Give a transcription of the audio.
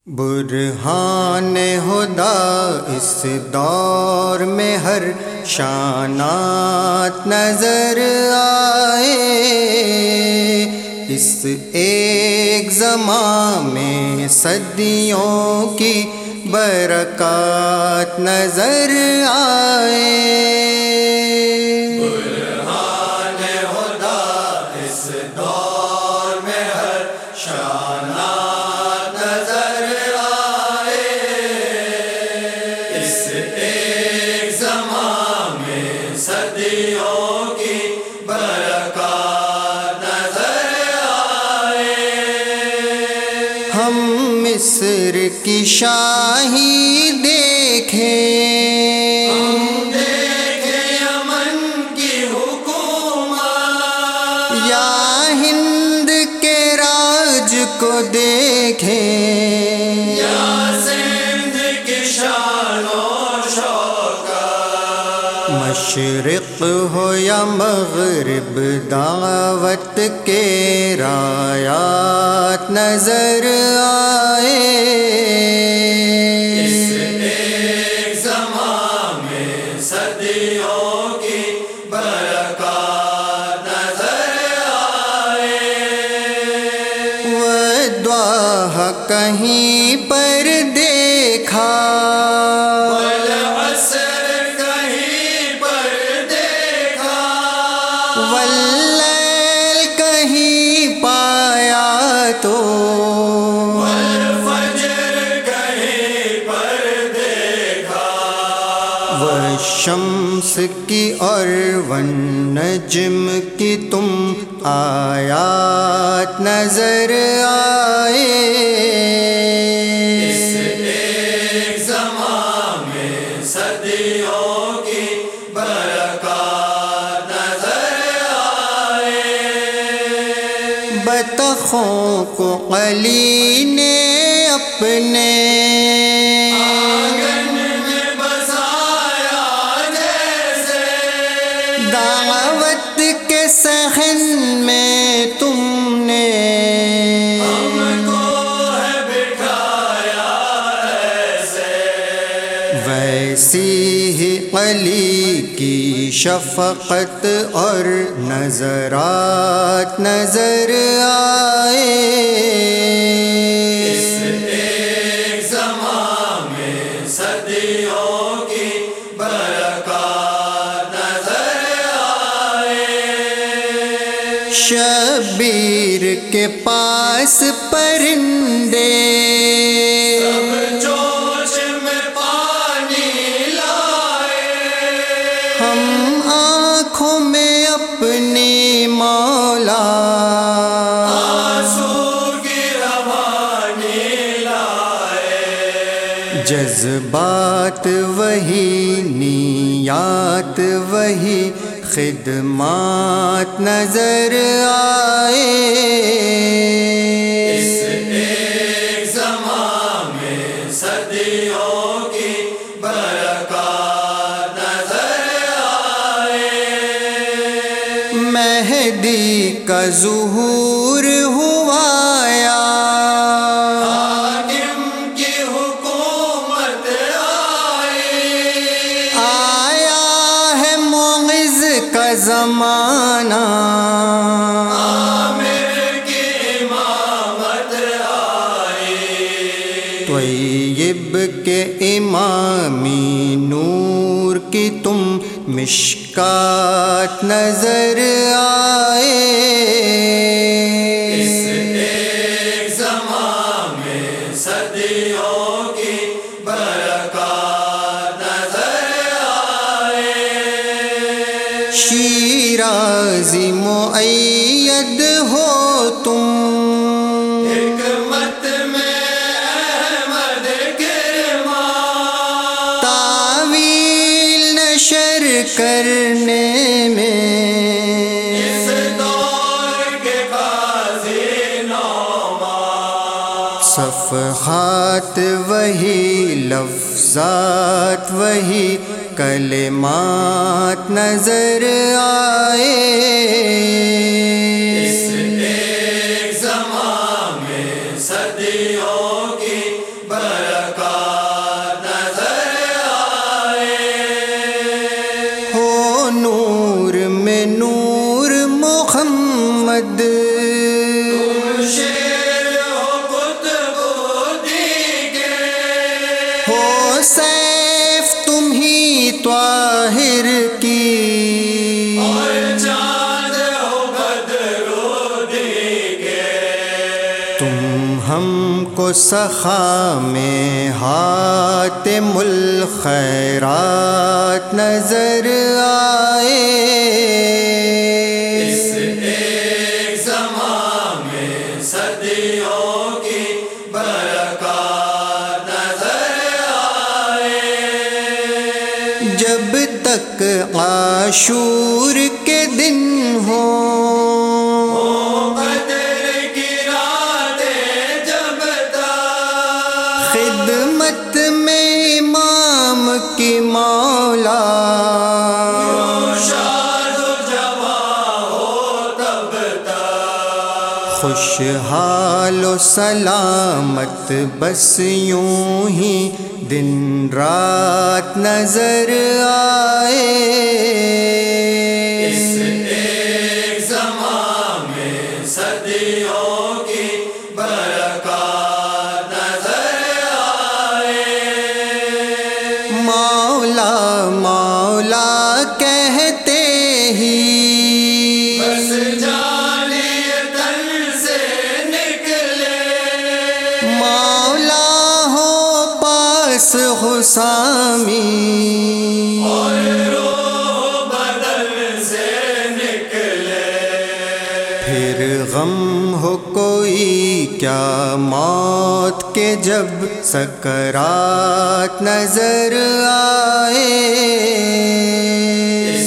برہان ہدا اس دور میں ہر شانات نظر آئے، اس ایک زمان میں صدیوں کی برکات نظر آئے۔ برہان ہدا اس دور میں ہر شانات نظر آئے، اس ایک زمان میں صدیوں کی برکات نظر آئے۔ ہم مصر کی شاہی دیکھیں، یمن کی حکومت یا ہند کے راج کو دیکھیں، یا سندھ کی شان و شوکت، مشرق ہو یا مغرب دعوت کے رایات نظر آئے۔ اس ایک زمان میں صدیوں کی برکات نظر آئے۔ ودعا کہیں پر دیکھا، والعصر کہیں پر دیکھا، واللیل کہیں پایا تو، والفجر کہیں پر دیکھا، والشمس کی اور والنجم کی تم آیات نظر آئے۔ اس ایک زمان میں صدیوں کی برکات نظر آئے۔ بطخوں کو علی نے اپنے آنگن میں بسایا جیسے، دعوت کے صحن میں تم نے ہم کو ہے بٹھایا ایسے، ویسی ہی علی کی شفقت اور نظرات نظر آئے۔ اس ایک زمان میں صدیوں کی برکات نظر آئے۔ شبیر کے پاس پرندے سب جوش میں پانی لائے، ہم آنکھوں میں اپنی مولا آنسو کی روانی لائے۔ جذبات وہی، نیات وہی، خدمات نظر آئے۔ اس ایک زمان میں صدیوں کی برکات نظر آئے۔ مہدی کا ظہور ہوا یا حاکم کی حکومت آئی، آیا ہے معز کا زمانہ، عامر کی امامت آئی۔ طیب کے امامی نور کی تم مشکات نظر آئے۔ اس ایک زمان میں صدیوں کی برکات نظر آئے۔ شیرازی مؤید ہو تم، حکمت میں احمد کرما، تعویل نشر کرنے میں اس دور کے قاضی نوما، صفحات وہی، لفظات وہی، کلمات نظر آئے۔ اس ایک زمان میں صدیوں کی ہو سیف تم ہی طاہر کی، اور چاند ہو بدرو دیگے، تم ہم کو سخا میں حاتم الخیرات نظر آئے، اس ایک زمان میں صدیوں کی برکات نظر آئے۔ جب تک عاشور کے دن ہوں، قدر کی راتیں جب تک، خدمت میں امام کی مولا، شاد و جوان ہو تب تک، خوشحال و سلامت بس یوں ہی دن رات نظر آئے، اس ایک زمان میں صدیوں کی برکات نظر آئے۔ مولا مولا کہتے ہی بس جانے تن سے نکلے، مولا ہو پاس حسامی، اور روح بدن سے نکلے، پھر غم ہو کوئی کیا موت کے جب سکرات نظر آئے،